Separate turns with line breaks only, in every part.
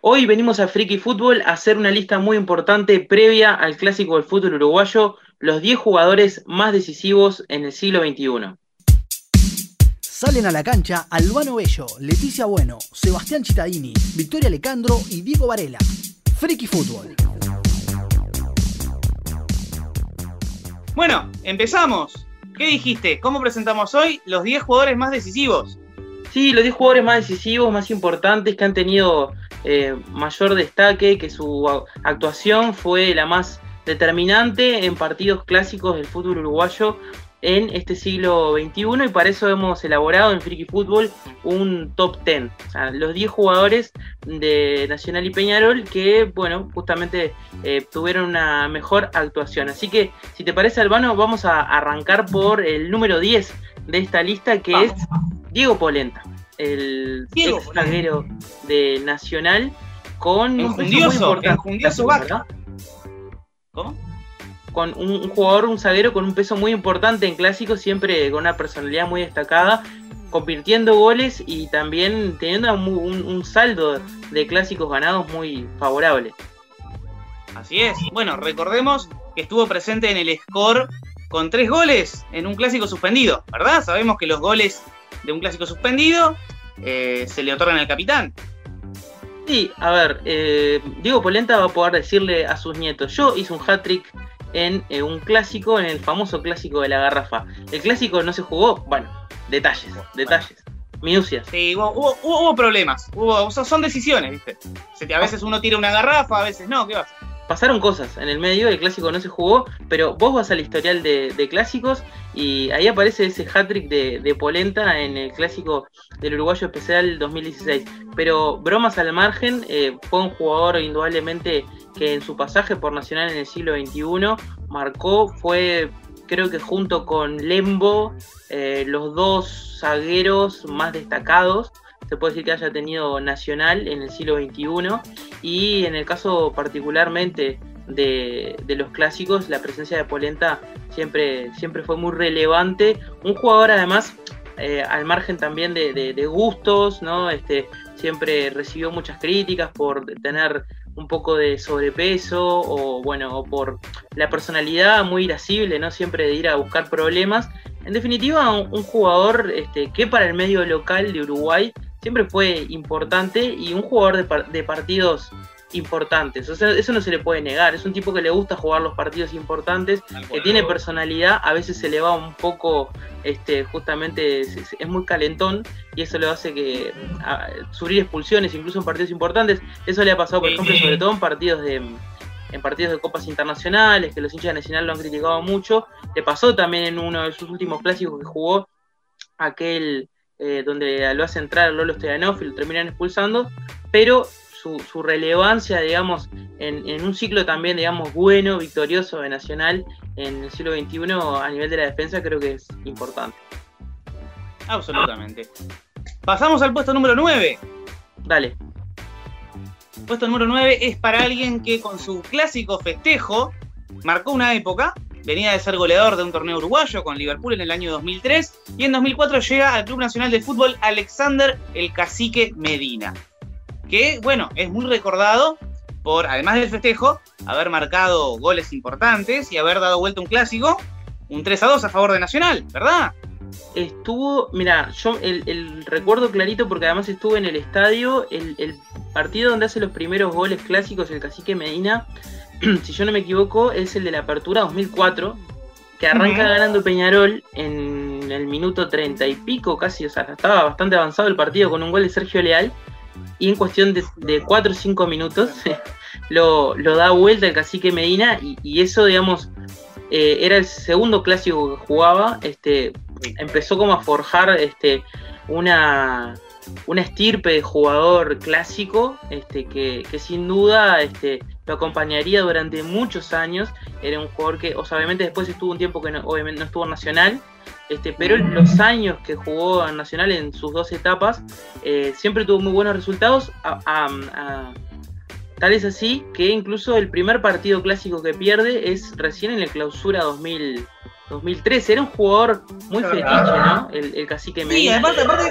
Hoy venimos a Friki Fútbol a hacer una lista muy importante previa al clásico del fútbol uruguayo, los 10 jugadores más decisivos en el siglo XXI.
Salen a la cancha Albano Bello, Leticia Bueno, Sebastián Cittadini, Victoria Lecandro y Diego Varela. Friki Fútbol.
Bueno, empezamos. ¿Qué dijiste? ¿Cómo presentamos hoy los 10 jugadores más decisivos?
Sí, los 10 jugadores más decisivos, más importantes, que han tenido mayor destaque, que su actuación fue la más determinante en partidos clásicos del fútbol uruguayo en este siglo XXI, y para eso hemos elaborado en Friki Fútbol un top 10, o sea, los 10 jugadores de Nacional y Peñarol que, bueno, justamente tuvieron una mejor actuación. Así que, si te parece, Albano, vamos a arrancar por el número 10 de esta lista, que es Diego Polenta, el ex zaguero de Nacional, con un peso muy importante, ¿verdad?
¿Cómo?
Con un jugador, un zaguero con un peso muy importante en clásicos, siempre con una personalidad muy destacada, convirtiendo goles y también teniendo un saldo de clásicos ganados muy favorable.
Así es. Bueno, recordemos que estuvo presente en el score con 3 goles en un clásico suspendido, ¿verdad? Sabemos que los goles de un clásico suspendido se le otorgan al capitán.
Sí, a ver, Diego Polenta va a poder decirle a sus nietos: yo hice un hat-trick en un clásico, en el famoso clásico de la Garrafa. El clásico no se jugó, bueno, detalles, minucias.
Sí, hubo problemas, son decisiones, ¿viste? A veces uno tira una garrafa, a veces no, ¿qué vas?
Pasaron cosas en el medio, el clásico no se jugó, pero vos vas al historial de clásicos y ahí aparece ese hat-trick de Polenta en el clásico del Uruguayo Especial 2016. Pero bromas al margen, fue un jugador indudablemente que en su pasaje por Nacional en el siglo XXI marcó, fue, creo que junto con Lembo, los dos zagueros más destacados, se puede decir, que haya tenido Nacional en el siglo XXI, y en el caso particularmente de los clásicos, la presencia de Polenta siempre fue muy relevante. Un jugador además, al margen también de gustos, ¿no? Siempre recibió muchas críticas por tener un poco de sobrepeso o por la personalidad muy irascible, ¿no? Siempre de ir a buscar problemas. En definitiva, un jugador que para el medio local de Uruguay siempre fue importante, y un jugador de partidos importantes. O sea, eso no se le puede negar. Es un tipo que le gusta jugar los partidos importantes, que tiene personalidad. A veces se le va un poco, justamente es muy calentón, y eso le hace que sufrir expulsiones incluso en partidos importantes. Eso le ha pasado, por ejemplo, sobre todo en partidos de copas internacionales, que los hinchas de Nacional lo han criticado mucho. Le pasó también en uno de sus últimos clásicos que jugó, aquel donde lo hace entrar Lolo Stoyanov y lo terminan expulsando, pero su relevancia, digamos, en un ciclo también, digamos, bueno, victorioso de Nacional en el siglo XXI a nivel de la defensa, creo que es importante.
Absolutamente. Pasamos al puesto número 9.
Dale.
El puesto número 9 es para alguien que con su clásico festejo marcó una época. Venía de ser goleador de un torneo uruguayo con Liverpool en el año 2003, y en 2004 llega al Club Nacional de Fútbol Alexander el Cacique Medina, que, bueno, es muy recordado por, además del festejo, haber marcado goles importantes y haber dado vuelta un clásico, un 3-2 a favor de Nacional, ¿verdad?
Estuvo, mira, yo el recuerdo clarito porque además estuve en el estadio, el partido donde hace los primeros goles clásicos el Cacique Medina, si yo no me equivoco, es el de la Apertura 2004, que arranca ganando Peñarol en el minuto 30 y pico casi, o sea, estaba bastante avanzado el partido con un gol de Sergio Leal, y en cuestión de 4 o 5 minutos lo da vuelta el Cacique Medina, y eso, digamos, era el segundo clásico que jugaba. Empezó como a forjar una estirpe de jugador clásico, que sin duda lo acompañaría durante muchos años. Era un jugador que, o sea, obviamente después estuvo un tiempo que obviamente no estuvo en Nacional, pero los años que jugó en Nacional en sus 2 etapas, siempre tuvo muy buenos resultados, tal es así que incluso el primer partido clásico que pierde es recién en el Clausura 2013. Era un jugador muy fetiche, ¿no? El Cacique Medina.
Sí, aparte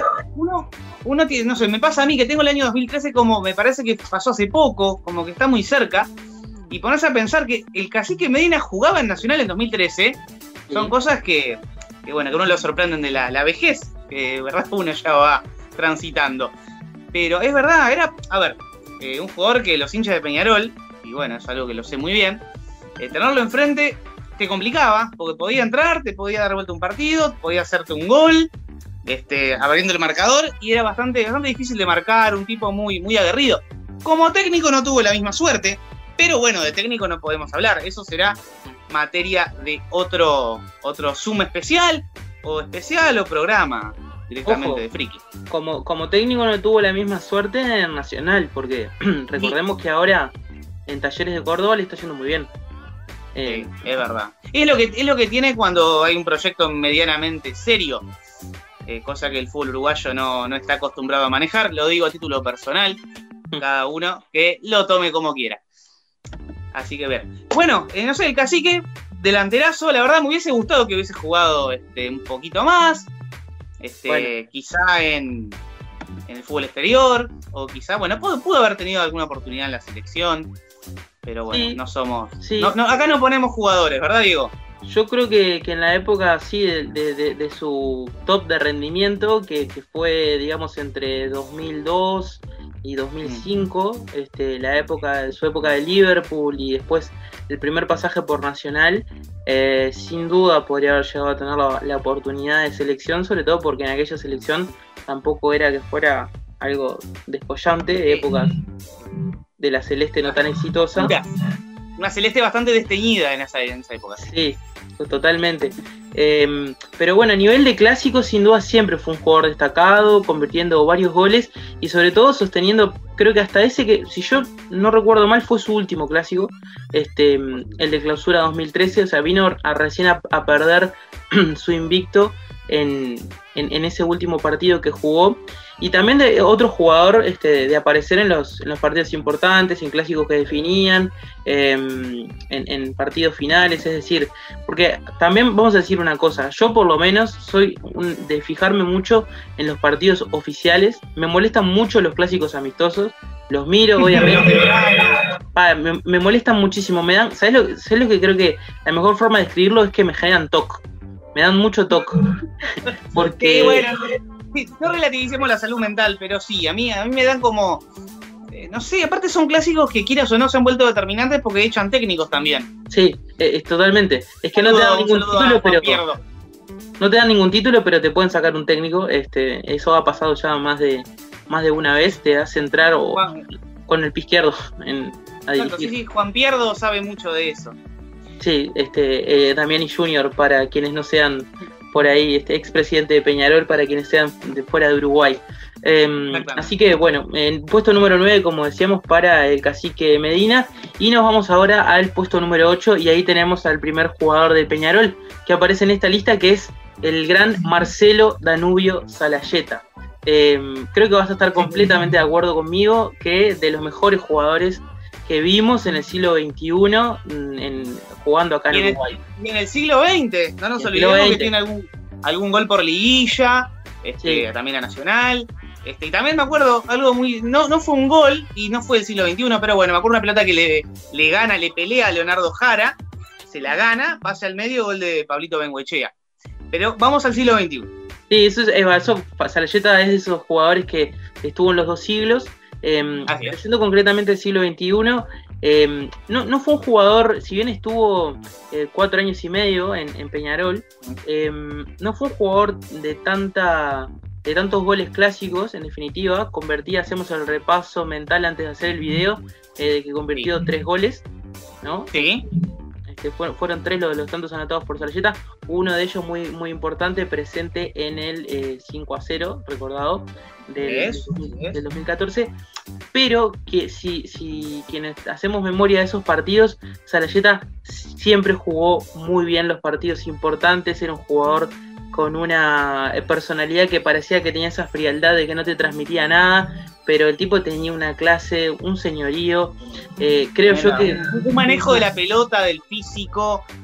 uno tiene, no sé, me pasa a mí que tengo el año 2013 como me parece que pasó hace poco, como que está muy cerca, y ponerse a pensar que el Cacique Medina jugaba en Nacional en 2013, son cosas que bueno, que uno lo sorprenden de la vejez, que verdad uno ya va transitando. Pero es verdad, era, a ver, un jugador que los hinchas de Peñarol, y bueno, es algo que lo sé muy bien, tenerlo enfrente te complicaba, porque podía entrar, te podía dar vuelta un partido, podía hacerte un gol, abriendo el marcador, y era bastante difícil de marcar, un tipo muy, muy aguerrido. Como técnico no tuvo la misma suerte, pero bueno, de técnico no podemos hablar, eso será materia de otro Zoom especial o programa directamente. Ojo, de Friki.
Como técnico no tuvo la misma suerte en Nacional, porque recordemos que ahora en Talleres de Córdoba le está yendo muy bien.
Sí, es verdad. Es lo que tiene cuando hay un proyecto medianamente serio, cosa que el fútbol uruguayo no está acostumbrado a manejar. Lo digo a título personal, cada uno que lo tome como quiera. Así que ver. Bueno, no sé, el Cacique, delanterazo, la verdad me hubiese gustado que hubiese jugado un poquito más. Bueno. Quizá en el fútbol exterior, o quizá, bueno, pudo haber tenido alguna oportunidad en la selección. Pero bueno, sí, no somos... Sí. No, acá no ponemos jugadores, ¿verdad, Diego?
Yo creo que en la época, sí, de su top de rendimiento, que fue, digamos, entre 2002 y 2005, la época de su época de Liverpool y después el primer pasaje por Nacional, sin duda podría haber llegado a tener la oportunidad de selección, sobre todo porque en aquella selección tampoco era que fuera algo descollante, épocas de la Celeste no tan exitosa.
Una Celeste bastante desteñida en esa época.
Sí, totalmente. Pero bueno, a nivel de clásico, sin duda siempre fue un jugador destacado, convirtiendo varios goles y sobre todo sosteniendo, creo que hasta ese que, si yo no recuerdo mal, fue su último clásico, el de Clausura 2013, o sea, vino recién a perder su invicto en ese último partido que jugó. Y también de otro jugador de aparecer en los partidos importantes, en clásicos que definían, en partidos finales, es decir, porque también vamos a decir una cosa, yo por lo menos soy de fijarme mucho en los partidos oficiales, me molestan mucho los clásicos amistosos, los miro obviamente, me molestan muchísimo, me dan, ¿sabes lo que creo que la mejor forma de describirlo es que me generan TOC, me dan mucho TOC, porque...
Sí, bueno. Sí, no relativicemos la salud mental, pero sí, a mí me dan como, no sé, aparte son clásicos que quieras o no se han vuelto determinantes porque echan técnicos también.
Sí, totalmente. Es que no te dan ningún título, pero no te dan ningún título, pero te pueden sacar un técnico. Eso ha pasado ya más de una vez. Te hace entrar con el pie izquierdo a dirigir.
Sí, Juan Pierdo sabe mucho de eso.
Sí, Damiani Junior, para quienes no sean por ahí, expresidente de Peñarol, para quienes sean de fuera de Uruguay. Así que bueno, en puesto número 9, como decíamos, para el Cacique Medina, y nos vamos ahora al puesto número 8, y ahí tenemos al primer jugador de Peñarol que aparece en esta lista, que es el gran Marcelo Danubio Salayeta. Creo que vas a estar completamente de acuerdo conmigo que de los mejores jugadores que vimos en el siglo XXI jugando acá en Uruguay.
Y en el siglo XX, no nos olvidemos que tiene algún gol por liguilla, sí, también a Nacional. Y también me acuerdo algo muy... No fue un gol y no fue del siglo XXI, pero bueno, me acuerdo una pelota que le pelea a Leonardo Jara, se la gana, pasa al medio, gol de Pablito Bengoechea. Pero vamos al siglo XXI.
Sí, eso Salayeta es de esos jugadores que estuvo en los dos siglos. Yendo concretamente al siglo XXI, no fue un jugador, si bien estuvo 4 años y medio en Peñarol, no fue un jugador de tantos goles clásicos. En definitiva, hacemos el repaso mental antes de hacer el video, de que convirtió 3 goles, ¿no?
Sí.
Fueron 3 los tantos anotados por Salayeta, uno de ellos muy, muy importante, presente en el 5-0, recordado, del 2014, pero que si quienes hacemos memoria de esos partidos, Salayeta siempre jugó muy bien los partidos importantes, era un jugador con una personalidad que parecía que tenía esa frialdad de que no te transmitía nada, pero el tipo tenía una clase, un señorío, creo yo que...
Un manejo de la pelota, del físico,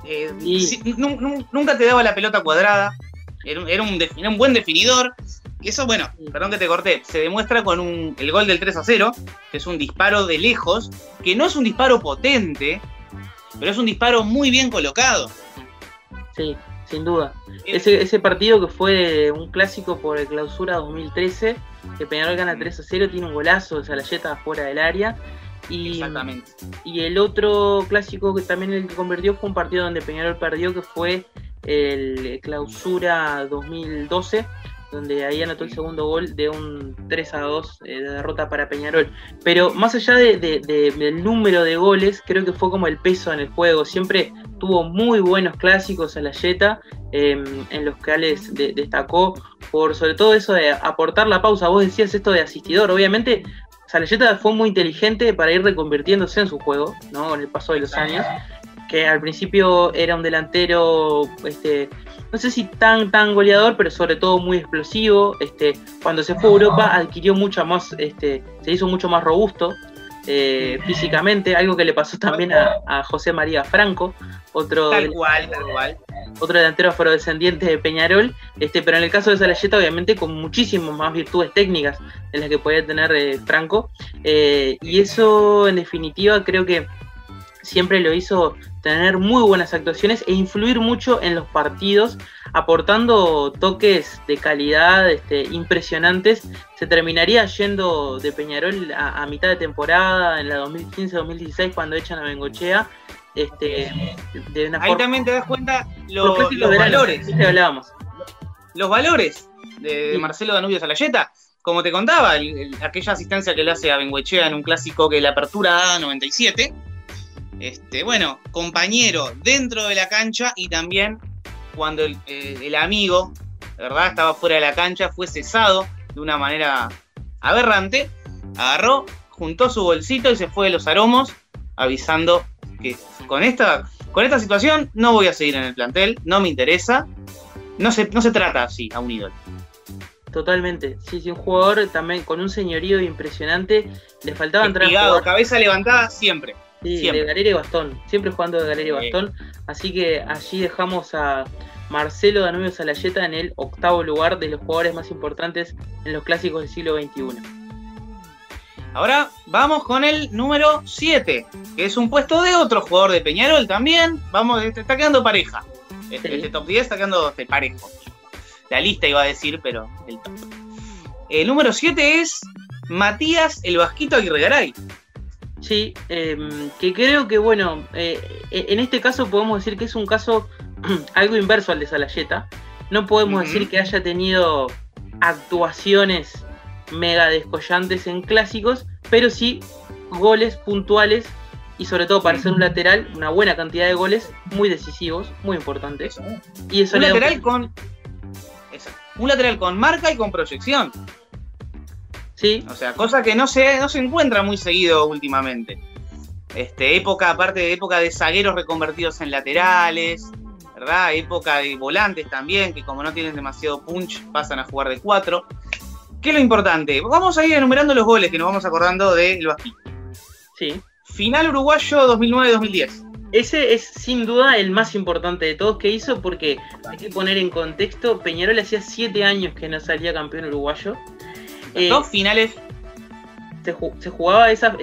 Nunca te daba la pelota cuadrada, era un buen definidor. Y eso, bueno, perdón que te corté, se demuestra con el gol del 3-0, que es un disparo de lejos, que no es un disparo potente, pero es un disparo muy bien colocado.
Sí, sin duda. Ese partido que fue un clásico por el Clausura 2013, que Peñarol gana 3-0, tiene un golazo de Salayeta fuera del área.
Exactamente.
Y el otro clásico que también el que convirtió fue un partido donde Peñarol perdió, que fue el Clausura 2012, donde ahí anotó el segundo gol de un 3-2 de derrota para Peñarol. Pero más allá del número de goles, creo que fue como el peso en el juego. Siempre tuvo muy buenos clásicos Salayeta, en los cuales destacó por sobre todo eso de aportar la pausa. Vos decías esto de asistidor, obviamente Salayeta fue muy inteligente para ir reconvirtiéndose en su juego, ¿no? Con el paso de los años, que al principio era un delantero, no sé si tan goleador, pero sobre todo muy explosivo. Cuando se fue a Europa adquirió mucha más, se hizo mucho más robusto físicamente, algo que le pasó también a José María Franco, otro delantero afrodescendiente de Peñarol, pero en el caso de Salayeta obviamente con muchísimas más virtudes técnicas de las que podía tener Franco, y eso en definitiva creo que siempre lo hizo tener muy buenas actuaciones e influir mucho en los partidos, aportando toques de calidad impresionantes. Se terminaría yendo de Peñarol a mitad de temporada, en la 2015-2016, cuando echan a Bengochea. De una
Ahí también te das cuenta los valores.
¿Sí? Hablábamos.
Los valores de Marcelo Danubio Salayeta. Como te contaba, aquella asistencia que le hace a Bengochea en un clásico que la Apertura 97. Bueno, compañero dentro de la cancha, y también cuando el amigo, ¿verdad?, estaba fuera de la cancha, fue cesado de una manera aberrante, agarró, juntó su bolsito y se fue de los Aromos, avisando que con esta situación no voy a seguir en el plantel, no me interesa, no se trata así a un ídolo.
Totalmente, sí, un jugador también con un señorío impresionante, le faltaba entrar a jugar.
Cabeza levantada siempre.
Sí, siempre. De galera y bastón, siempre jugando de galera y bastón, así que allí dejamos a Marcelo Danubio Salayeta en el 8º lugar de los jugadores más importantes en los clásicos del siglo XXI.
Ahora vamos con el número 7, que es un puesto de otro jugador de Peñarol también. Está quedando pareja. Este top 10 está quedando parejo. La lista iba a decir, pero el top. El número 7 es Matías el Vasquito Aguirre Garay.
Sí, que creo que, bueno, en este caso podemos decir que es un caso algo inverso al de Salayeta. No podemos decir que haya tenido actuaciones mega descollantes en clásicos, pero sí goles puntuales y sobre todo para ser un lateral, una buena cantidad de goles muy decisivos, muy importantes. Y eso
un lateral con marca y con proyección.
Sí.
O sea, cosa que no se encuentra muy seguido últimamente. Aparte de época de zagueros reconvertidos en laterales, ¿verdad? Época de volantes también, que como no tienen demasiado punch, pasan a jugar de 4. ¿Qué es lo importante? Vamos a ir enumerando los goles que nos vamos acordando del Vasquito.
Sí.
Final uruguayo 2009-2010.
Ese es sin duda el más importante de todos que hizo, porque hay que poner en contexto, Peñarol hacía 7 años que no salía campeón uruguayo.
2 finales.
Se jugaba esa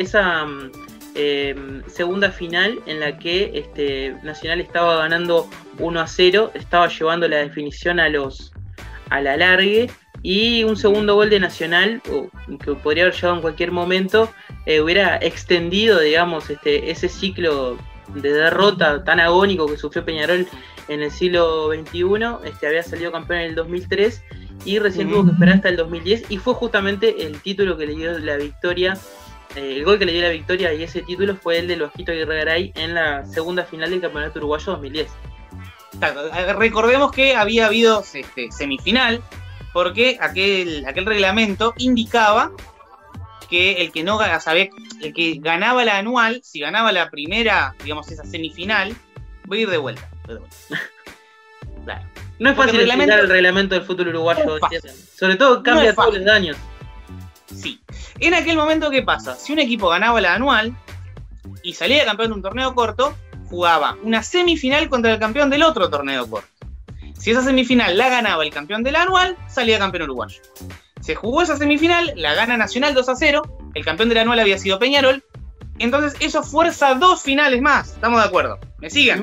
segunda final en la que Nacional estaba ganando 1-0, estaba llevando la definición a la alargue, y un segundo gol de Nacional, que podría haber llegado en cualquier momento, hubiera extendido, digamos, ese ciclo de derrota tan agónico que sufrió Peñarol en el siglo XXI. Había salido campeón en el 2003 y recién tuvo que esperar hasta el 2010, y fue justamente el título que le dio la victoria, el gol que le dio la victoria, y ese título fue el del Vasquito Aguirre Garay en la segunda final del Campeonato Uruguayo 2010.
Recordemos que había habido semifinal, porque aquel reglamento indicaba que el que ganaba la anual, si ganaba la primera, digamos, esa semifinal, voy a ir de vuelta. Claro.
No es fácil explicar el reglamento del fútbol uruguayo, sobre todo cambia todos los años.
Sí. En aquel momento, ¿qué pasa? Si un equipo ganaba la anual y salía campeón de un torneo corto, jugaba una semifinal contra el campeón del otro torneo corto. Si esa semifinal la ganaba el campeón del anual, salía campeón uruguayo. Se jugó esa semifinal, la gana Nacional 2-0, el campeón del anual había sido Peñarol, entonces eso fuerza 2 finales más, ¿estamos de acuerdo? ¿Me siguen?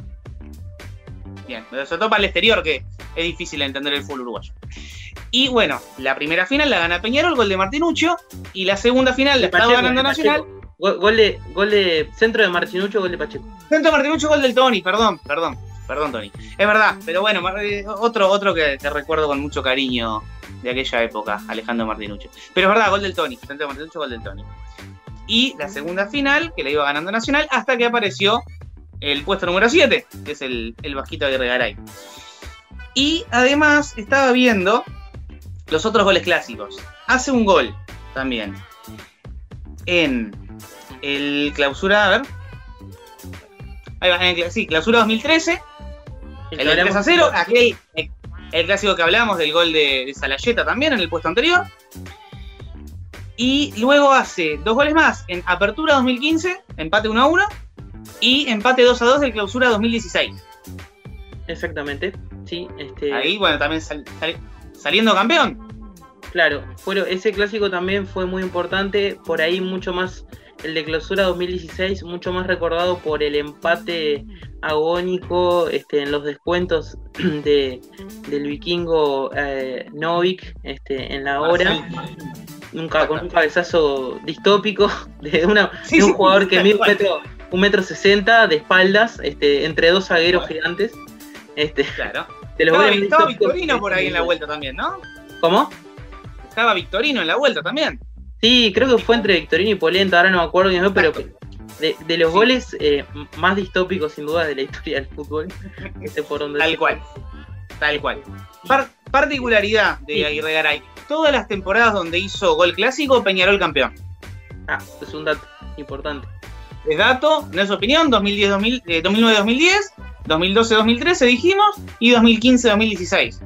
Bien, sobre todo para el exterior, que es difícil entender el fútbol uruguayo. Y bueno, la primera final la gana Peñarol, gol de Martinuccio, y la segunda final la estaba ganando Nacional.
Gol de centro de Martinuccio, gol de Pacheco.
Centro de Martinuccio, gol del Tony, perdón, Tony. Es verdad, pero bueno, otro que te recuerdo con mucho cariño de aquella época, Alejandro Martinuccio. Pero es verdad, gol del Tony, centro de Martinuccio, gol del Tony. Y la segunda final, que la iba ganando Nacional, hasta que apareció el puesto número 7, que es el Vasquito Aguirre Garay. Y además estaba viendo los otros goles clásicos. Hace un gol también en el clausura, a ver. Ahí va, sí, clausura 2013. El 3-0, el clásico que hablamos del gol de Salayeta también en el puesto anterior. Y luego hace 2 goles más en Apertura 2015, empate 1-1, y empate 2-2 del Clausura 2016.
Exactamente, sí.
Ahí, bueno, también saliendo campeón.
Claro, ese clásico también fue muy importante, por ahí mucho más, el de Clausura 2016, mucho más recordado por el empate agónico en los descuentos del vikingo Novik en la hora. Con un cabezazo distópico de un jugador que mide 1,60 m de espaldas, entre 2 zagueros gigantes.
Claro.
Estaba
Victorino por ahí en la vuelta también, ¿no?
¿Cómo?
Estaba Victorino en la vuelta también.
Sí, creo que fue entre Victorino y Polenta, ahora no me acuerdo bien, pero de los goles más distópicos sin duda de la historia del fútbol.
Tal cual. Particularidad de Aguirre Garay. Todas las temporadas donde hizo gol clásico, Peñarol campeón.
Es un dato importante.
Es dato, no es opinión, 2009-2010, 2012-2013 dijimos, y 2015-2016.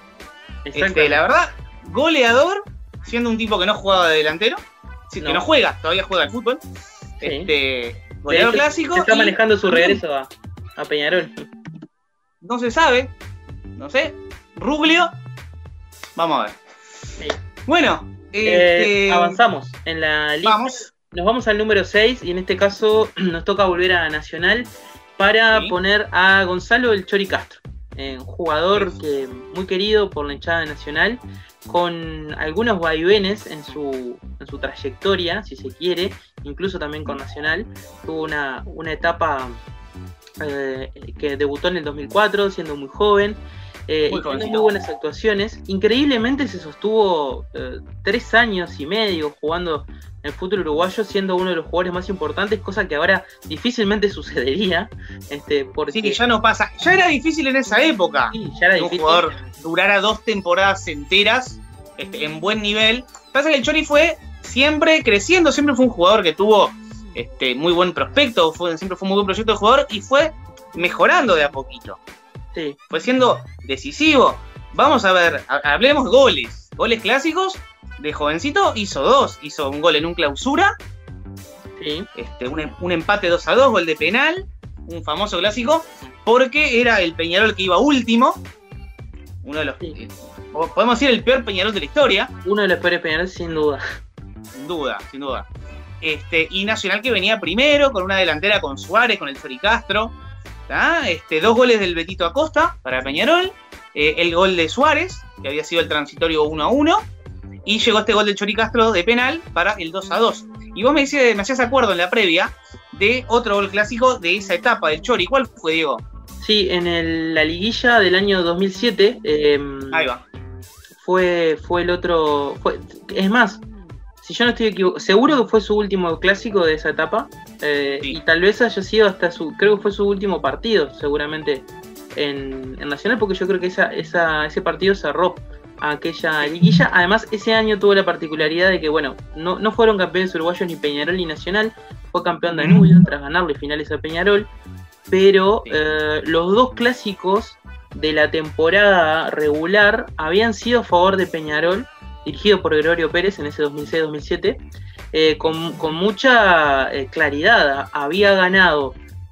La verdad, goleador, siendo un tipo que no jugaba de delantero, que no juega, todavía juega al fútbol. Sí. Goleador clásico.
Se está manejando su regreso a Peñarol.
No se sabe, no sé. Ruglio, vamos a ver.
Sí.
Bueno,
avanzamos en la lista. Nos vamos al número 6 y en este caso nos toca volver a Nacional para poner a Gonzalo El Chori Castro, un jugador muy querido por la hinchada de Nacional, con algunos vaivenes en su trayectoria, si se quiere, incluso también con Nacional. Tuvo una etapa que debutó en el 2004, siendo muy joven. Y tuvo muy buenas actuaciones. Increíblemente se sostuvo 3 años y medio jugando en el fútbol uruguayo, siendo uno de los jugadores más importantes, cosa que ahora difícilmente sucedería. Porque
sí, que ya no pasa. Ya era difícil en esa época.
Sí, ya era difícil.
Un jugador durara 2 temporadas enteras en buen nivel. Pasa que el Chori fue siempre creciendo, siempre fue un jugador que tuvo muy buen prospecto, siempre fue un muy buen proyecto de jugador y fue mejorando de a poquito.
Sí.
Fue siendo decisivo. Vamos a ver, hablemos goles. Goles clásicos. De jovencito hizo 2. Hizo un gol en un clausura.
Sí.
Un empate 2-2, gol de penal. Un famoso clásico. Porque era el Peñarol que iba último. Uno de los. Sí. Podemos decir el peor Peñarol de la historia.
Uno de los peores Peñarol, sin duda.
Sin duda. Y Nacional que venía primero, con una delantera con Suárez, con el Chori Castro. 2 goles del Betito Acosta para Peñarol, el gol de Suárez, que había sido el transitorio 1-1, y llegó este gol del Chori Castro de penal para el 2-2. Y vos me hacías acuerdo en la previa de otro gol clásico de esa etapa del Chori. ¿Cuál fue, Diego?
Sí, en la liguilla del año 2007.
Ahí va.
Fue el otro. Es más, si yo no estoy equivocado, seguro que fue su último clásico de esa etapa. Sí. Y tal vez haya sido creo que fue su último partido, seguramente, en Nacional, porque yo creo que ese partido cerró aquella liguilla. Además, ese año tuvo la particularidad de que, bueno, no fueron campeones uruguayos ni Peñarol ni Nacional, fue campeón Danubio tras ganarle finales a Peñarol, pero los 2 clásicos de la temporada regular habían sido a favor de Peñarol, dirigido por Gregorio Pérez en ese 2006-2007, con mucha claridad. Había ganado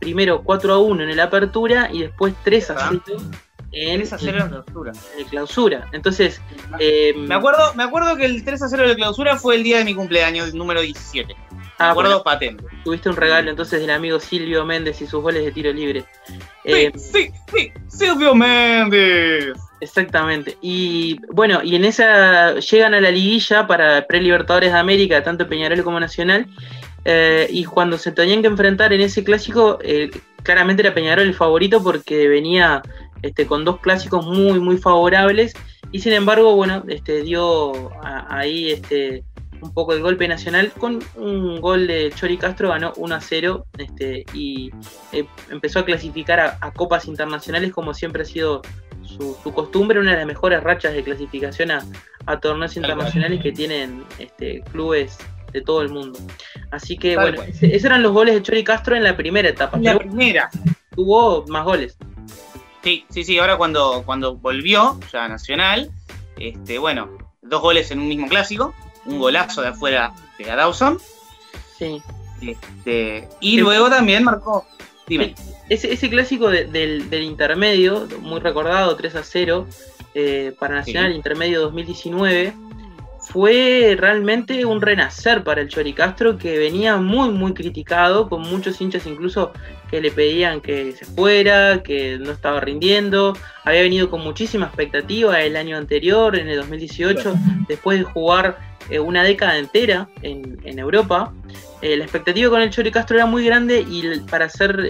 primero 4-1 en el Apertura y después 3-0 en el Clausura. Entonces,
me acuerdo que el 3-0 de Clausura fue el día de mi cumpleaños, número 17. Me acuerdo patente.
Tuviste un regalo entonces del amigo Silvio Méndez y sus goles de tiro libre.
Sí, Silvio Méndez.
Exactamente. Y bueno, y en esa llegan a la liguilla para Pre-Libertadores de América, tanto Peñarol como Nacional. Y cuando se tenían que enfrentar en ese clásico, claramente era Peñarol el favorito porque venía con 2 clásicos muy, muy favorables. Y sin embargo, bueno, dio ahí un poco el golpe Nacional con un gol de Chori Castro, ganó 1-0 y empezó a clasificar a copas internacionales como siempre ha sido su costumbre, una de las mejores rachas de clasificación a torneos internacionales que tienen clubes de todo el mundo. Así que bueno, esos eran los goles de Chori Castro en la primera etapa.
La primera.
Tuvo más goles.
Sí, ahora cuando volvió ya a Nacional, 2 goles en un mismo clásico, un golazo de afuera de Dawson.
Sí.
Y luego también marcó. Dime.
Ese clásico del intermedio, muy recordado, 3-0 para Nacional, intermedio 2019, fue realmente un renacer para el Chori Castro, que venía muy, muy criticado, con muchos hinchas incluso que le pedían que se fuera, que no estaba rindiendo. Había venido con muchísima expectativa el año anterior, en el 2018, después de jugar una década entera en Europa. La expectativa con el Chori Castro era muy grande y para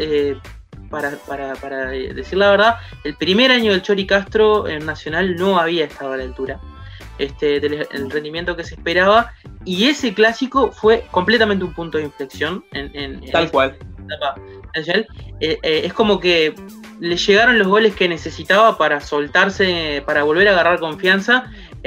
decir la verdad, el primer año del Chori Castro en Nacional no había estado a la altura del rendimiento que se esperaba, y ese clásico fue completamente un punto de inflexión en
tal cual.
Etapa nacional. Es como que le llegaron los goles que necesitaba para soltarse, para volver a agarrar confianza.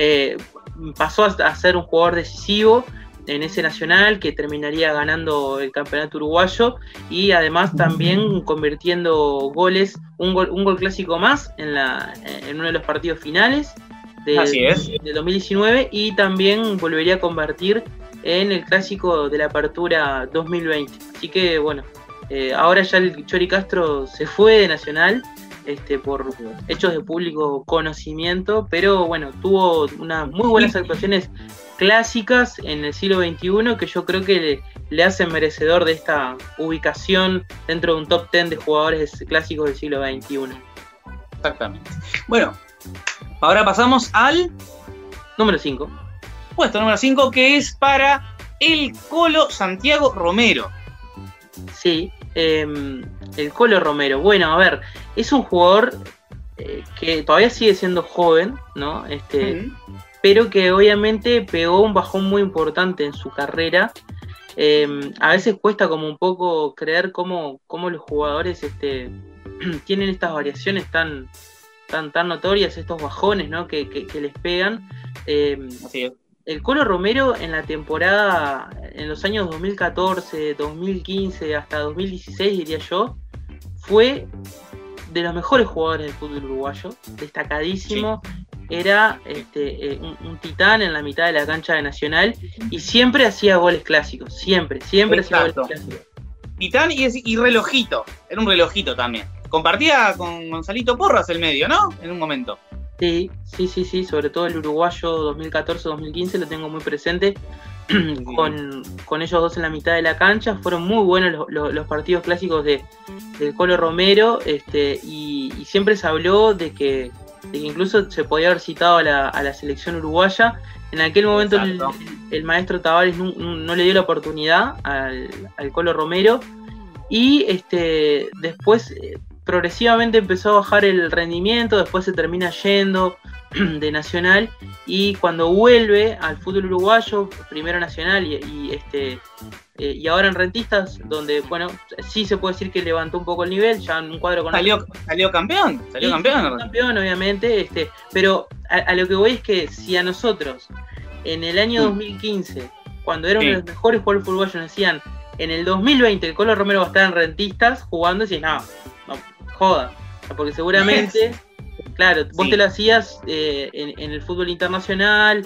Pasó a ser un jugador decisivo en ese Nacional, que terminaría ganando el campeonato uruguayo y además también convirtiendo goles, un gol clásico más en uno de los partidos finales de 2019, y también volvería a convertir en el clásico de la Apertura 2020. Así que bueno, ahora ya el Chori Castro se fue de Nacional por hechos de público conocimiento, pero bueno, tuvo unas muy buenas actuaciones clásicas en el siglo XXI que yo creo que le hacen merecedor de esta ubicación dentro de un top 10 de jugadores clásicos del siglo XXI.
Exactamente. Bueno, ahora pasamos al
número 5.
Puesto número 5, que es para el Colo Santiago Romero.
Sí, el Colo Romero. Bueno, a ver, es un jugador que todavía sigue siendo joven, ¿no? Pero que obviamente pegó un bajón muy importante en su carrera. A veces cuesta como un poco creer cómo los jugadores tienen estas variaciones tan notorias, estos bajones, ¿no? que les pegan.
Así es.
El Colo Romero en la temporada, en los años 2014, 2015 hasta 2016 diría yo, fue de los mejores jugadores del fútbol uruguayo, destacadísimo. Sí. Era un titán en la mitad de la cancha de Nacional y siempre hacía goles clásicos, siempre hacía goles clásicos.
Titán y relojito, era un relojito también. Compartía con Gonzalito Porras el medio, ¿no? En un momento.
Sí, sobre todo el uruguayo 2014-2015 lo tengo muy presente, con ellos dos en la mitad de la cancha. Fueron muy buenos los partidos clásicos del Colo Romero, y siempre se habló de que incluso se podía haber citado a la selección uruguaya. En aquel momento el maestro Tavares no le dio la oportunidad al Colo Romero, y después progresivamente empezó a bajar el rendimiento, después se termina yendo de Nacional, y cuando vuelve al fútbol uruguayo, primero Nacional y ahora en Rentistas, donde bueno, sí se puede decir que levantó un poco el nivel, ya en un cuadro con
salió campeón,
campeón obviamente, pero a lo que voy es que si a nosotros en el año 2015, cuando era uno de los mejores jugadores uruguayos, nos decían en el 2020 el Colo Romero va a estar en Rentistas jugando, y decís, no joda, porque seguramente claro, vos te lo hacías en el fútbol internacional,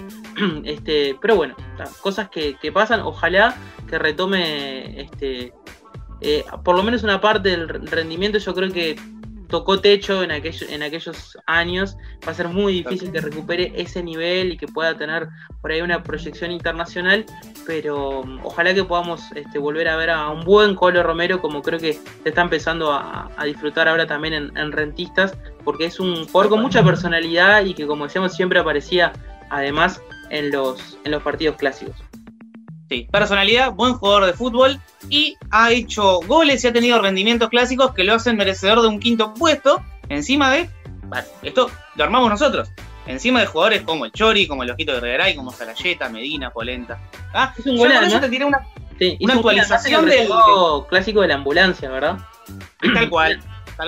pero bueno, cosas que pasan. Ojalá que retome por lo menos una parte del rendimiento yo creo que tocó techo en aquellos años. Va a ser muy difícil que recupere ese nivel y que pueda tener por ahí una proyección internacional, pero ojalá que podamos volver a ver a un buen Colo Romero, como creo que se está empezando a disfrutar ahora también en Rentistas, porque es un jugador con mucha personalidad y que, como decíamos, siempre aparecía además en los partidos clásicos.
Sí, personalidad, buen jugador de fútbol y ha hecho goles y ha tenido rendimientos clásicos que lo hacen merecedor de un quinto puesto encima de, bueno, esto lo armamos nosotros, encima de jugadores como el Chori, como el Ojito de Regaray, como Salayeta, Medina, Polenta.
Es un gol,
yo te tiré una actualización del
clásico de la ambulancia, ¿verdad?
Tal cual.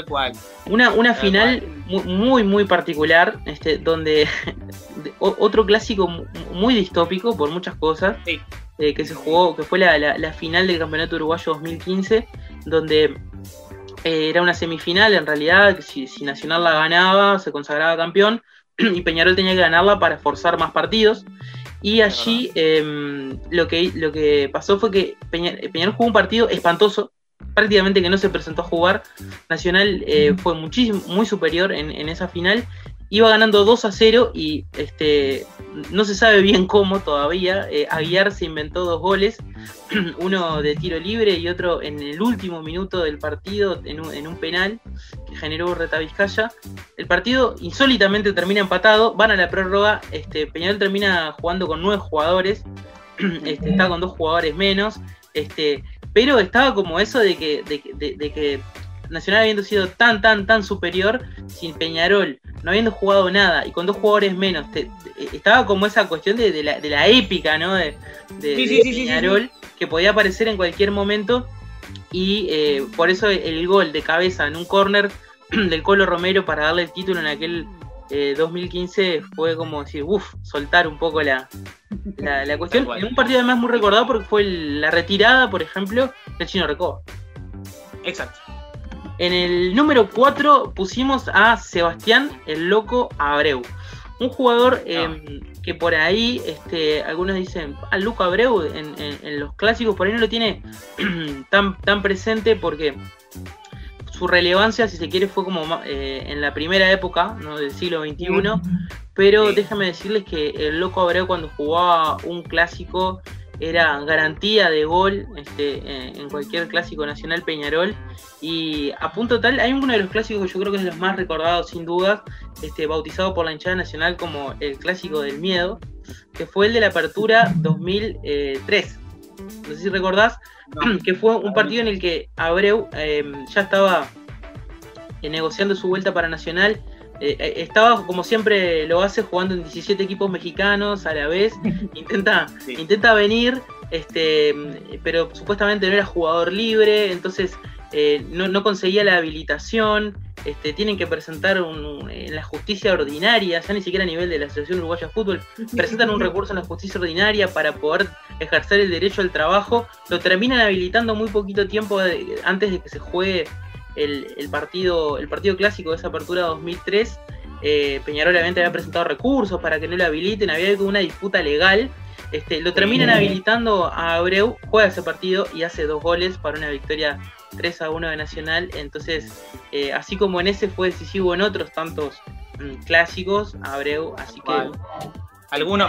Una final muy, muy particular, donde otro clásico muy distópico por muchas cosas.
Sí.
Que se jugó, que fue la final del Campeonato Uruguayo 2015, donde era una semifinal en realidad, que si Nacional la ganaba se consagraba campeón y Peñarol tenía que ganarla para forzar más partidos, y allí lo que pasó fue que Peñarol jugó un partido espantoso, prácticamente que no se presentó a jugar. Nacional fue muy superior en esa final, iba ganando 2-0 y no se sabe bien cómo todavía. Aguiar se inventó 2 goles, uno de tiro libre y otro en el último minuto del partido en un penal que generó Urreta Vizcaya. El partido insólitamente termina empatado, van a la prórroga, Peñarol termina jugando con 9 jugadores, está con 2 jugadores menos, pero estaba como eso de que Nacional habiendo sido tan superior, sin Peñarol, no habiendo jugado nada y con 2 jugadores menos, estaba como esa cuestión de la épica, ¿no? de Peñarol, que podía aparecer en cualquier momento, y por eso el gol de cabeza en un córner del Colo Romero para darle el título en aquel 2015 fue como decir, soltar un poco la cuestión. En un partido además muy recordado porque fue la retirada, por ejemplo, del Chino Recoba.
Exacto.
En el número 4 pusimos a Sebastián el Loco Abreu, un jugador que por ahí algunos dicen al Loco Abreu en los clásicos por ahí no lo tiene tan presente, porque su relevancia, si se quiere, fue como en la primera época, ¿no?, del siglo XXI, pero sí. Déjame decirles que el Loco Abreu, cuando jugaba un clásico, era garantía de gol en cualquier clásico nacional Peñarol, y a punto tal, hay uno de los clásicos que yo creo que es de los más recordados sin dudas, bautizado por la hinchada nacional como el clásico del miedo, que fue el de la Apertura 2003. No sé si recordás, que fue un partido en el que Abreu ya estaba negociando su vuelta para Nacional. Estaba, como siempre lo hace, jugando en 17 equipos mexicanos a la vez. Intenta venir, pero supuestamente no era jugador libre, entonces no conseguía la habilitación. Tienen que presentar en la justicia ordinaria, ya ni siquiera a nivel de la Asociación Uruguaya de Fútbol, presentan un recurso en la justicia ordinaria para poder ejercer el derecho al trabajo. Lo terminan habilitando muy poquito tiempo antes de que se juegue el partido clásico de esa Apertura 2003. Peñarol obviamente había presentado recursos para que no lo habiliten, había una disputa legal. Lo terminan habilitando a Abreu, juega ese partido y hace 2 goles para una victoria 3-1 de Nacional. Entonces, así como en ese fue decisivo en otros tantos clásicos, Abreu, así que...
Alguno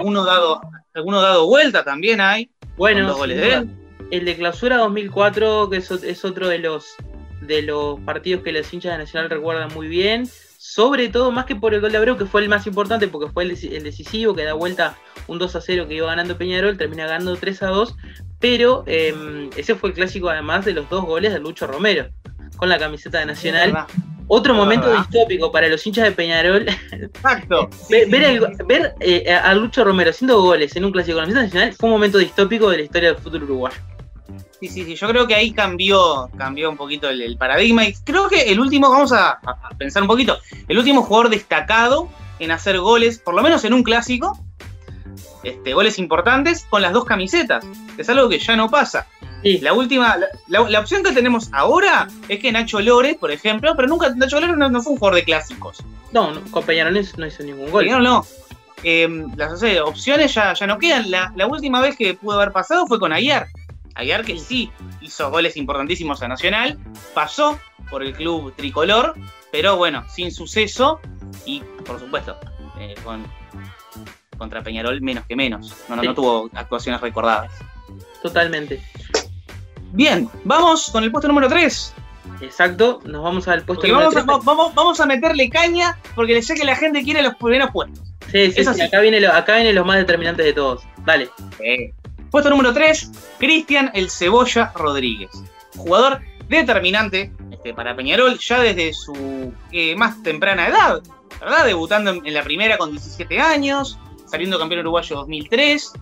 dado vuelta también hay.
Bueno,
2 goles de él.
El de Clausura 2004, que es otro de los partidos que los hinchas de Nacional recuerdan muy bien, sobre todo más que por el gol de Abreu, que fue el más importante porque fue el decisivo, que da vuelta un 2-0 que iba ganando Peñarol, termina ganando 3-2, pero ese fue el clásico además de los 2 goles de Lucho Romero con la camiseta de Nacional. Otro momento distópico para los hinchas de Peñarol.
Exacto.
Ver a Lucho Romero haciendo goles en un clásico con la camiseta nacional fue un momento distópico de la historia del fútbol uruguayo.
Sí, yo creo que ahí cambió un poquito el paradigma, y creo que el último, vamos a pensar un poquito, el último jugador destacado en hacer goles, por lo menos en un clásico, goles importantes con las 2 camisetas, que es algo que ya no pasa. Sí. La opción que tenemos ahora es que Nacho Lores, por ejemplo, pero nunca, Nacho Lores no fue un jugador de clásicos.
No, con Peñarol no hizo ningún gol.
Peñarol no. Las opciones ya no quedan. La última vez que pudo haber pasado fue con Aguiar. Aguiar que sí, hizo goles importantísimos a Nacional, pasó por el club tricolor, pero bueno, sin suceso y por supuesto contra Peñarol menos que menos, no tuvo actuaciones recordadas.
Totalmente.
Bien, vamos con el puesto número 3.
Exacto, nos vamos al puesto número 3.
Vamos a meterle caña porque le sé que la gente quiere los primeros puestos.
Sí, acá vienen los más determinantes de todos. Dale.
Puesto número 3, Cristian El Cebolla Rodríguez. Jugador determinante para Peñarol ya desde su más temprana edad, ¿verdad? Debutando en la primera con 17 años, saliendo campeón uruguayo 2003.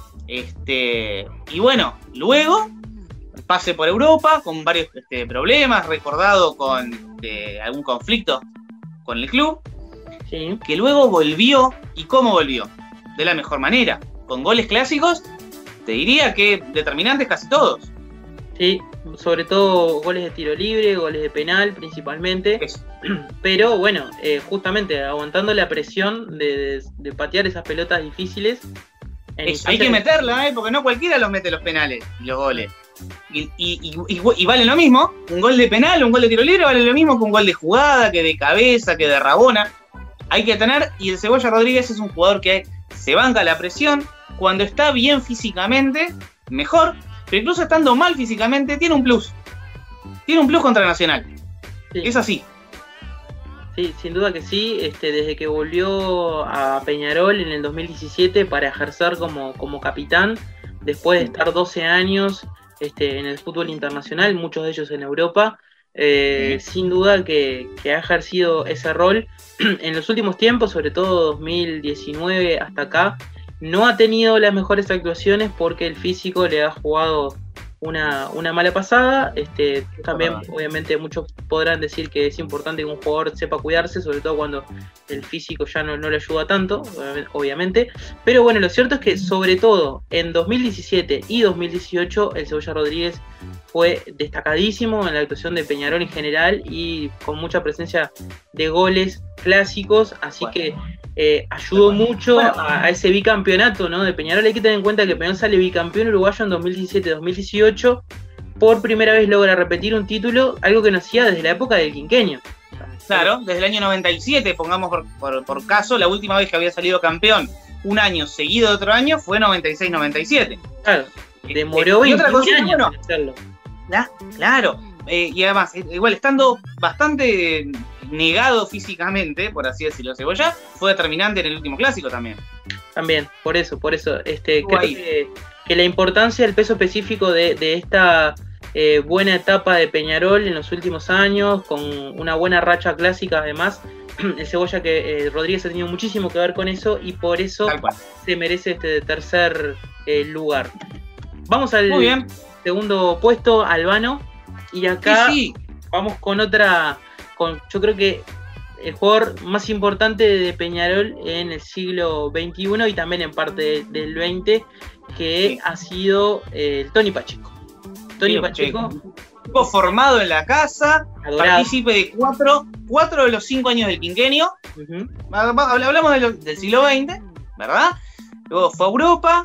Y bueno, luego pase por Europa con varios problemas, recordado con algún conflicto con el club,
sí.
Que luego volvió. ¿Y cómo volvió? De la mejor manera, con goles clásicos, te diría que determinantes casi todos.
Sí, sobre todo goles de tiro libre, goles de penal principalmente.
Eso.
Pero bueno, justamente aguantando la presión de patear esas pelotas difíciles.
Hay que meterla, porque no cualquiera los mete los penales y los goles. Y vale lo mismo, un gol de penal, un gol de tiro libre vale lo mismo que un gol de jugada, que de cabeza, que de rabona. Hay que tener, y el Cebolla Rodríguez es un jugador que se banca la presión, cuando está bien físicamente, mejor, pero incluso estando mal físicamente, tiene un plus. Tiene un plus contra Nacional. Sí. Es así.
Sí, sin duda que sí, desde que volvió a Peñarol en el 2017 para ejercer como capitán, después de estar 12 años en el fútbol internacional, muchos de ellos en Europa, sin duda que ha ejercido ese rol. En los últimos tiempos, sobre todo 2019 hasta acá, no ha tenido las mejores actuaciones porque el físico le ha jugado una mala pasada. También obviamente muchos podrán decir que es importante que un jugador sepa cuidarse, sobre todo cuando el físico ya no le ayuda tanto, obviamente. Pero bueno, lo cierto es que sobre todo en 2017 y 2018 el Cebolla Rodríguez fue destacadísimo en la actuación de Peñarol en general y con mucha presencia de goles clásicos, así que ayudó mucho a ese bicampeonato, ¿no? De Peñarol. Hay que tener en cuenta que Peñarol sale bicampeón uruguayo en 2017-2018, por primera vez logra repetir un título, algo que no hacía desde la época del quinquenio.
Claro, desde el año 97, pongamos por caso, la última vez que había salido campeón un año seguido de otro año fue 96-97.
Claro, demoró 20 años para hacerlo.
Claro, y además, igual estando bastante negado físicamente, por así decirlo, Cebolla, fue determinante en el último clásico también.
También, por eso, creo que la importancia, el peso específico de esta buena etapa de Peñarol en los últimos años, con una buena racha clásica además, el Cebolla Rodríguez ha tenido muchísimo que ver con eso y por eso se merece este tercer lugar. Vamos al segundo puesto, Albano, y acá vamos con yo creo que el jugador más importante de Peñarol en el siglo XXI y también en parte del XX, que ha sido el Tony Pacheco. Tony Pacheco,
tipo formado en la casa,
adorado.
Partícipe de cuatro de los 5 años del quinquenio. Uh-huh. Hablamos del siglo XX, ¿verdad? Luego fue a Europa.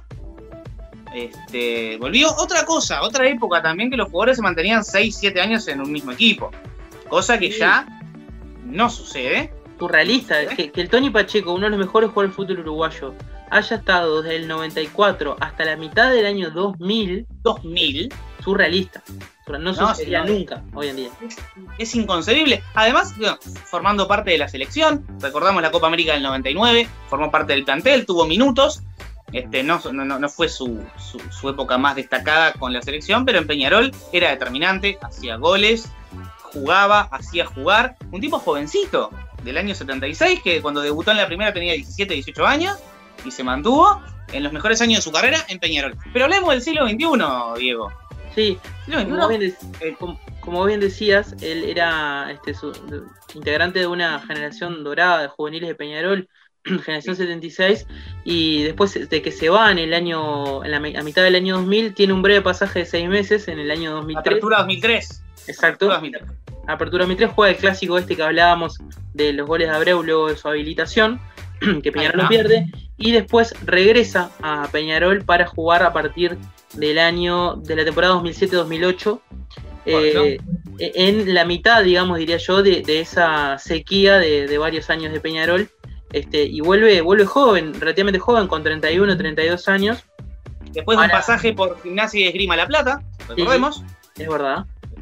Volvió otra época también, que los jugadores se mantenían 6-7 años en un mismo equipo, cosa que ya no sucede.
Surrealista, que el Tony Pacheco, uno de los mejores jugadores del fútbol uruguayo, haya estado desde el 94 hasta la mitad del año 2000, surrealista. No sucedía nunca hoy en día.
Es inconcebible. Además, formando parte de la selección, recordamos la Copa América del 99, formó parte del plantel, tuvo minutos. No fue su época más destacada con la selección, pero en Peñarol era determinante, hacía goles, hacía jugar. Un tipo jovencito, del año 76, que cuando debutó en la primera tenía 17, 18 años, y se mantuvo en los mejores años de su carrera en Peñarol. Pero hablemos del siglo XXI, Diego.
Sí, como bien decías, él era integrante de una generación dorada de juveniles de Peñarol, generación 76, y después de que se va a mitad del año 2000, tiene un breve pasaje de 6 meses en el año 2003.
Apertura 2003.
Exacto. Apertura 2003, juega el clásico que hablábamos de los goles de Abreu luego de su habilitación, que Peñarol lo pierde, y después regresa a Peñarol para jugar a partir de la temporada 2007-2008, en la mitad, digamos, diría yo, de esa sequía de varios años de Peñarol, y vuelve joven, relativamente joven, con 31, 32 años.
Después de un pasaje por Gimnasia y Esgrima La Plata, recordemos.
Sí, es verdad.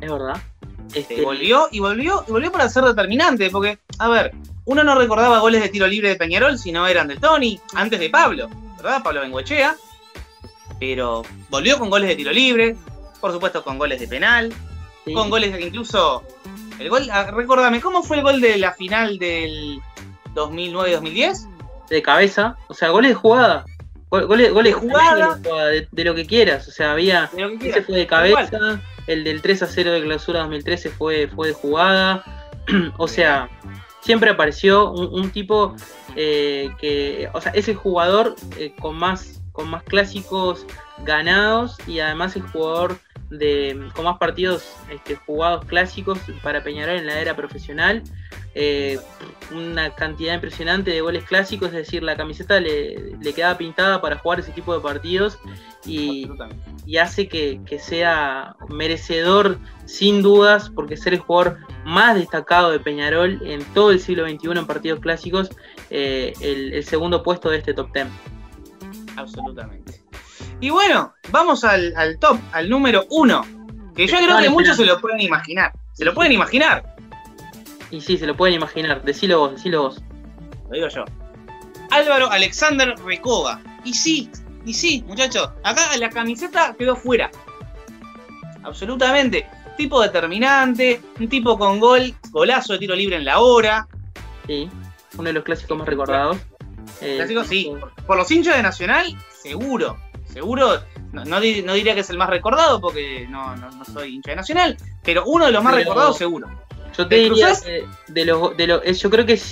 Volvió para ser determinante, porque, a ver, uno no recordaba goles de tiro libre de Peñarol si no eran del Tony, antes de Pablo, ¿verdad? Pablo Bengoechea. Pero volvió con goles de tiro libre, por supuesto con goles de penal, con goles de incluso... El gol, recordame, ¿cómo fue el gol de la final del 2009-2010?
De cabeza, o sea, goles de jugada. Goles de jugada, de lo que quieras, o sea, había... Ese fue de cabeza, el del 3-0 de clausura 2013 fue de jugada, o sea, siempre apareció un tipo que... O sea, es el jugador con más clásicos ganados y además el jugador con más partidos jugados clásicos para Peñarol en la era profesional, una cantidad impresionante de goles clásicos, es decir, la camiseta le quedaba pintada para jugar ese tipo de partidos y hace que sea merecedor sin dudas, porque ser el jugador más destacado de Peñarol en todo el siglo XXI en partidos clásicos, el segundo puesto de este top 10.
Absolutamente. Y bueno, vamos al top, al número 1, que yo creo que muchos se lo pueden imaginar. ¿Se lo pueden imaginar?
Y sí, se lo pueden imaginar. Decilo vos.
Lo digo yo. Álvaro Alexander Recoba. Y sí, muchachos, acá la camiseta quedó fuera. Absolutamente. Tipo determinante, un tipo con golazo de tiro libre en la hora.
Sí, uno de los clásicos más recordados.
Clásicos, sí. Por los hinchas de Nacional, seguro. No diría que es el más recordado porque no soy hincha de Nacional, pero uno de los más recordados seguro.
Yo te diría que yo creo que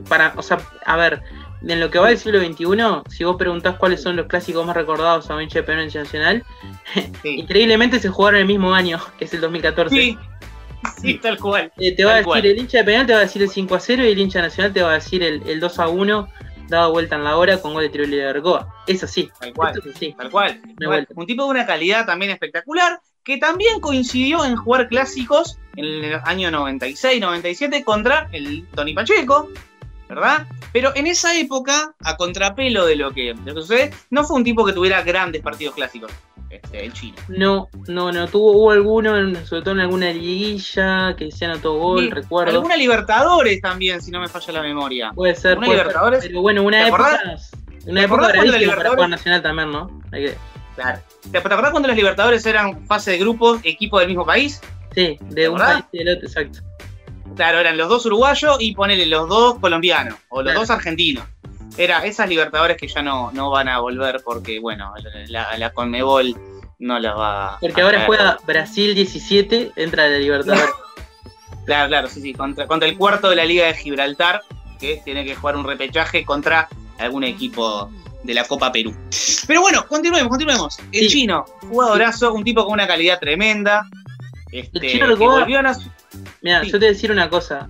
a ver, en lo que va del siglo XXI, si vos preguntás cuáles son los clásicos más recordados a un hincha de Peñarol Nacional, increíblemente se jugaron el mismo año, que es el 2014.
Sí, tal cual.
Te va a decir el hincha de Peñarol, te va a decir el 5-0 y el hincha Nacional te va a decir el 2-1. Dado vuelta en la hora con gol de tiro libre de Recoba. Es así.
Tal cual. Un tipo de una calidad también espectacular, que también coincidió en jugar clásicos en el año 96-97 contra el Tony Pacheco, ¿verdad? Pero en esa época, a contrapelo de lo que sucede, no fue un tipo que tuviera grandes partidos clásicos, el chino.
No, hubo alguno, sobre todo en alguna liguilla, que se anotó gol, recuerdo.
Alguna Libertadores también, si no me falla la memoria.
Puede ser.
Libertadores.
Pero bueno, una época bravísima para jugar Nacional también, ¿no?
Claro. ¿Te acordás cuando los Libertadores eran fase de grupos, equipos del mismo país?
Sí, de un país y del otro, exacto.
Claro, eran los dos uruguayos y ponele los dos colombianos, o los dos argentinos. Era esas Libertadores que ya no van a volver porque, bueno, la Conmebol no las va
porque ahora traer. Juega Brasil 17, entra la Libertadores.
Claro, sí, contra el cuarto de la Liga de Gibraltar, que tiene que jugar un repechaje contra algún equipo de la Copa Perú. Pero bueno, continuemos. El chino, jugadorazo, un tipo con una calidad tremenda.
El chino Recoba, mira, yo te voy a decir una cosa.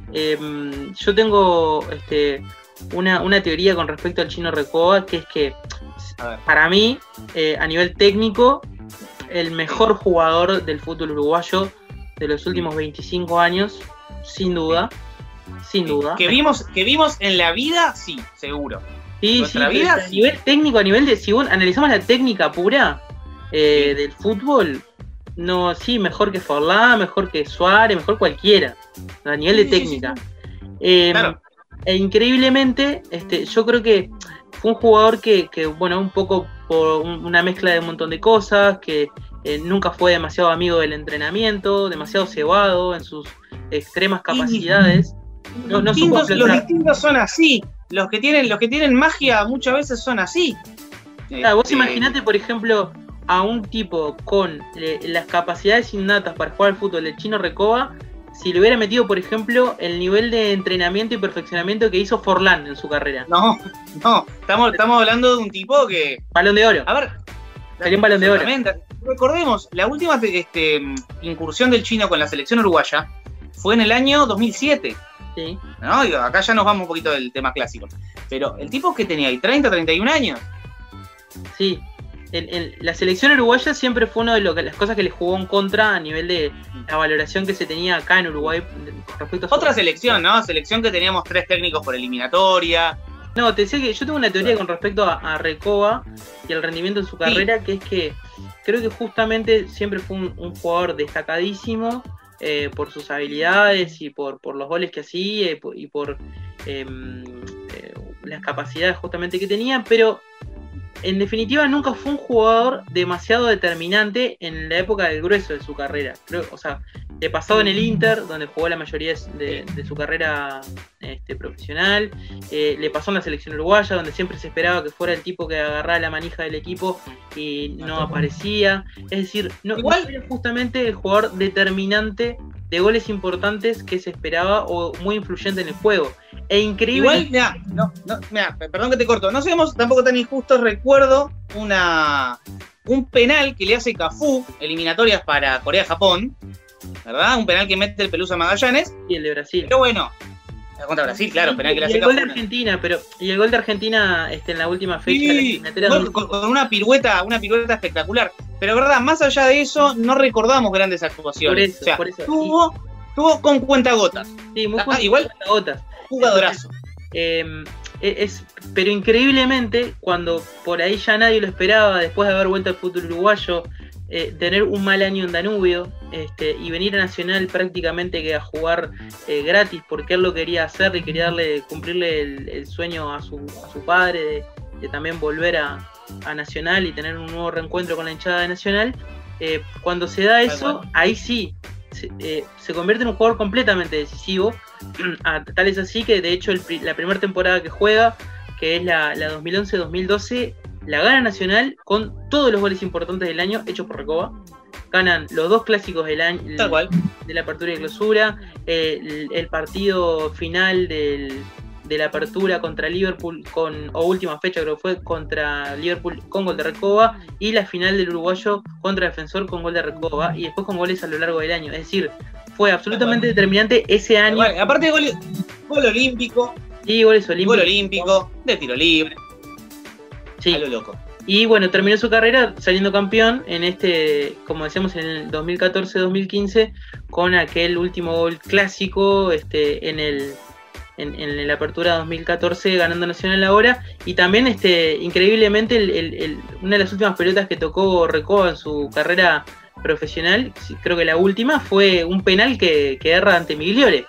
Yo tengo una teoría con respecto al chino Recoba, que es que para mí, a nivel técnico, el mejor jugador del fútbol uruguayo de los últimos 25 años, sin duda.
Que vimos en la vida, sí, seguro.
Sí, vida, a nivel técnico, si vos analizamos la técnica pura del fútbol, no, sí, mejor que Forlán, mejor que Suárez, mejor cualquiera, a nivel de técnica.
Claro.
E increíblemente, yo creo que fue un jugador que bueno, un poco por una mezcla de un montón de cosas, que nunca fue demasiado amigo del entrenamiento, demasiado cebado en sus extremas capacidades.
Los distintos son así. Los que tienen magia muchas veces son así.
Claro, vos imaginate, por ejemplo, a un tipo con las capacidades innatas para jugar al fútbol del chino Recoba, si le hubiera metido, por ejemplo, el nivel de entrenamiento y perfeccionamiento que hizo Forlán en su carrera.
No, estamos hablando de un tipo que...
Balón de oro.
A ver,
sería un balón de oro.
Recordemos, la última incursión del chino con la selección uruguaya fue en el año 2007.
Sí.
¿No? Acá ya nos vamos un poquito del tema clásico. Pero el tipo que tenía ahí 30, 31 años.
Sí. la selección uruguaya siempre fue una de las cosas que le jugó en contra a nivel de la valoración que se tenía acá en Uruguay con respecto a
otra selección, ¿no? Selección que teníamos 3 técnicos por eliminatoria.
No, te decía que yo tengo una teoría con respecto a Recoba y el rendimiento de su carrera, que es que creo que justamente siempre fue un jugador destacadísimo por sus habilidades y por los goles que hacía y por las capacidades justamente que tenía, pero en definitiva nunca fue un jugador demasiado determinante en la época del grueso de su carrera. Creo, o sea, le pasó en el Inter, donde jugó la mayoría de su carrera profesional, le pasó en la selección uruguaya, donde siempre se esperaba que fuera el tipo que agarrara la manija del equipo y no aparecía. Es decir, no era justamente el jugador determinante de goles importantes que se esperaba o muy influyente en el juego. E increíble.
Igual, mirá, perdón que te corto, no seamos tampoco tan injustos. Recuerdo un penal que le hace Cafú, eliminatorias para Corea-Japón, ¿verdad? Un penal que mete el Pelusa Magallanes.
Y el de Brasil.
Pero bueno, contra Brasil, claro, penal que le hace
Cafú. Y el gol de Argentina, y el gol de Argentina en la última fecha.
Sí, con una pirueta espectacular. Pero verdad, más allá de eso, no recordamos grandes actuaciones.
Por eso.
Tuvo con cuentagotas.
Sí, muy
igual
cuentagotas.
Jugadorazo.
Pero increíblemente, cuando por ahí ya nadie lo esperaba, después de haber vuelto al fútbol uruguayo, tener un mal año en Danubio y venir a Nacional prácticamente que a jugar gratis, porque él lo quería hacer y quería cumplirle el sueño a su padre de también volver a Nacional y tener un nuevo reencuentro con la hinchada de Nacional. Cuando se da eso, ahí sí se convierte en un jugador completamente decisivo. Tal es así que de hecho la primera temporada que juega, que es la 2011-2012, la gana Nacional con todos los goles importantes del año hechos por Recoba. Ganan los 2 clásicos del año, de la apertura y clausura, el partido final de la apertura contra Liverpool o última fecha creo que fue contra Liverpool con gol de Recoba, y la final del uruguayo contra Defensor con gol de Recoba, y después con goles a lo largo del año. Es decir, fue absolutamente determinante ese año.
Aparte de gol olímpico.
Sí, goles olímpicos.
Gol olímpico, de tiro libre.
Sí.
A lo loco.
Y bueno, terminó su carrera saliendo campeón en como decíamos, en el 2014-2015, con aquel último gol clásico en la apertura 2014, ganando Nacional ahora. Y también increíblemente una de las últimas pelotas que tocó Recoba en su carrera profesional, creo que la última, fue un penal que erra ante Migliore.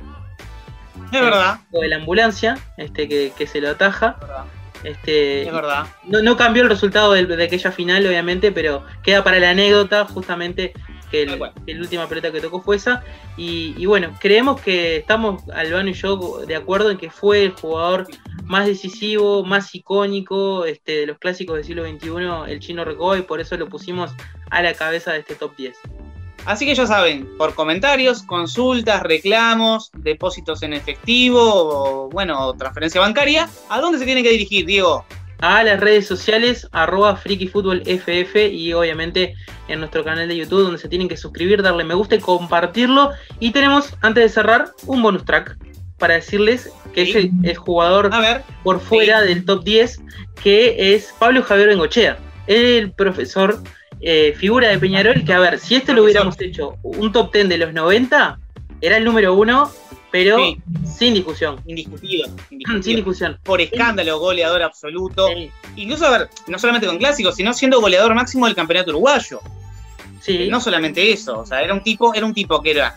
Es verdad.
De la ambulancia, que se lo ataja.
Es verdad.
No cambió el resultado de aquella final, obviamente, pero queda para la anécdota justamente que la última pelota que tocó fue esa. Y bueno, creemos que estamos, Albano y yo, de acuerdo en que fue el jugador más decisivo, más icónico de los clásicos del siglo XXI, el Chino Recoba, y por eso lo pusimos a la cabeza de este top 10.
Así que ya saben, por comentarios, consultas, reclamos, depósitos en efectivo o transferencia bancaria, ¿a dónde se tienen que dirigir, Diego?
A las redes sociales, @FrikiFutbolFF, y obviamente en nuestro canal de YouTube, donde se tienen que suscribir, darle me gusta y compartirlo. Y tenemos, antes de cerrar, un bonus track para decirles que es el jugador por fuera del top 10, que es Pablo Javier Bengochea, el profesor, figura de Peñarol, que a ver, si lo hubiéramos hecho un top 10 de los 90, era el número 1, pero sin discusión.
Indiscutido.
Sin discusión.
Por escándalo, goleador absoluto. Sí. Incluso, a ver, no solamente con clásicos, sino siendo goleador máximo del campeonato uruguayo.
Sí.
No solamente eso, o sea, era un tipo que era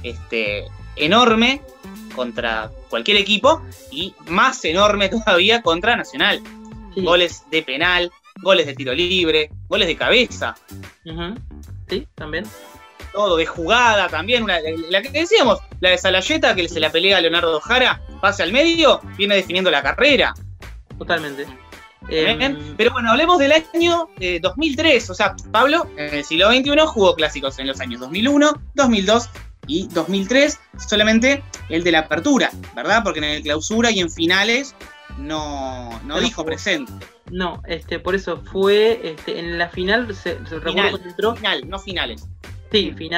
enorme contra cualquier equipo y más enorme todavía contra Nacional. Sí. Goles de penal, goles de tiro libre, goles de cabeza.
Uh-huh. Sí, también.
Todo, de jugada también. La que decíamos, la de Salayeta, que se la pelea a Leonardo Jara, pase al medio, viene definiendo la carrera.
Totalmente.
Pero bueno, hablemos del año 2003. O sea, Pablo, en el siglo XXI, jugó clásicos en los años 2001, 2002 y 2003. Solamente el de la apertura, ¿verdad? Porque en el clausura y en finales no dijo presente.
No, por eso fue en la final se recuerda que entró.
Final, no finales.
Sí, final.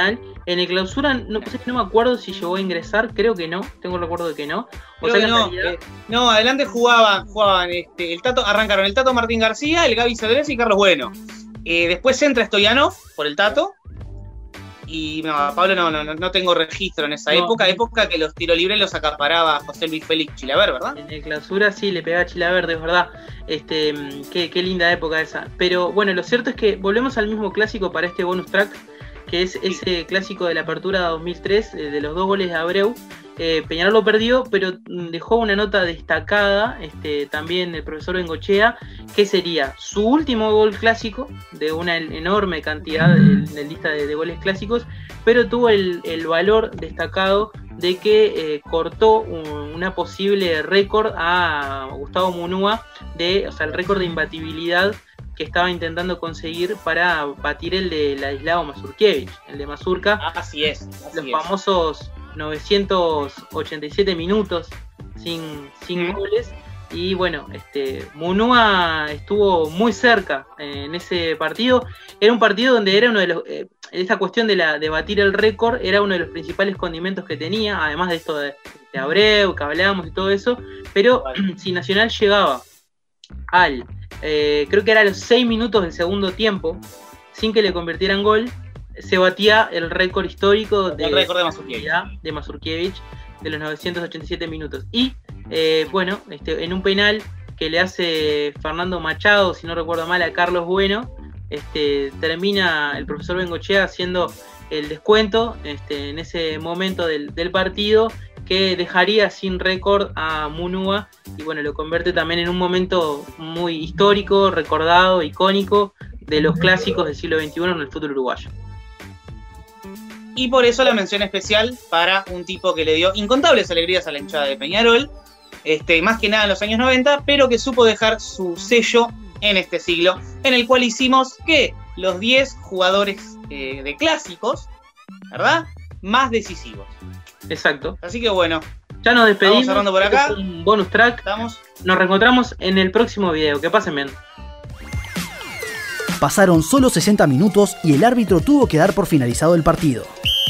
En el Clausura, no me acuerdo si llegó a ingresar, creo que no, tengo el recuerdo de que no. O sea,
no, adelante jugaban el Tato, arrancaron el Tato Martín García, el Gaby Cedrés y Carlos Bueno. Después entra Stoyanov por el Tato. Y no, Pablo no tengo registro en esa época que los tiros libres los acaparaba José Luis Félix Chilavert, ¿verdad?
En el Clausura sí, le pegaba a Chilavert, es verdad. Qué linda época esa. Pero bueno, lo cierto es que volvemos al mismo clásico para este bonus track, que es ese clásico de la Apertura 2003, de los 2 goles de Abreu. Peñarol lo perdió, pero dejó una nota destacada, también el profesor Bengochea, que sería su último gol clásico, de una enorme cantidad de lista de goles clásicos, pero tuvo el valor destacado de que cortó una posible récord a Gustavo Munúa, el récord de imbatibilidad que estaba intentando conseguir para batir el de Ladislao Mazurkiewicz, el de Mazurka.
Así es.
Los famosos 987 minutos sin goles. Y bueno, Munúa estuvo muy cerca en ese partido. Era un partido donde era uno de los... esta cuestión de batir el récord era uno de los principales condimentos que tenía, además de esto de Abreu, que hablábamos y todo eso. Pero si Nacional llegaba creo que era a los 6 minutos del segundo tiempo, sin que le convirtieran gol, se batía el récord histórico de Mazurkiewicz de los 987 minutos. Y en un penal que le hace Fernando Machado, si no recuerdo mal, a Carlos Bueno, termina el profesor Bengochea haciendo el descuento en ese momento del partido, que dejaría sin récord a Munúa, y bueno, lo convierte también en un momento muy histórico, recordado, icónico, de los clásicos del siglo XXI en el fútbol uruguayo.
Y por eso la mención especial para un tipo que le dio incontables alegrías a la hinchada de Peñarol, más que nada en los años 90, pero que supo dejar su sello en este siglo, en el cual hicimos que los 10 jugadores de clásicos, ¿verdad?, más decisivos.
Exacto.
Así que bueno,
ya nos despedimos.
Estamos cerrando por acá.
Es un bonus track. Nos reencontramos en el próximo video. Que pasen bien.
Pasaron solo 60 minutos y el árbitro tuvo que dar por finalizado el partido.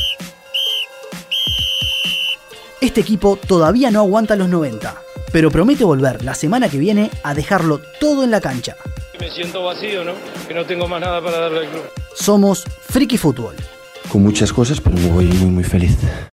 Este equipo todavía no aguanta los 90, pero promete volver la semana que viene a dejarlo todo en la cancha.
Me siento vacío, ¿no? Que no tengo más nada para darle al club.
Somos Friki Fútbol.
Con muchas cosas, pero muy feliz.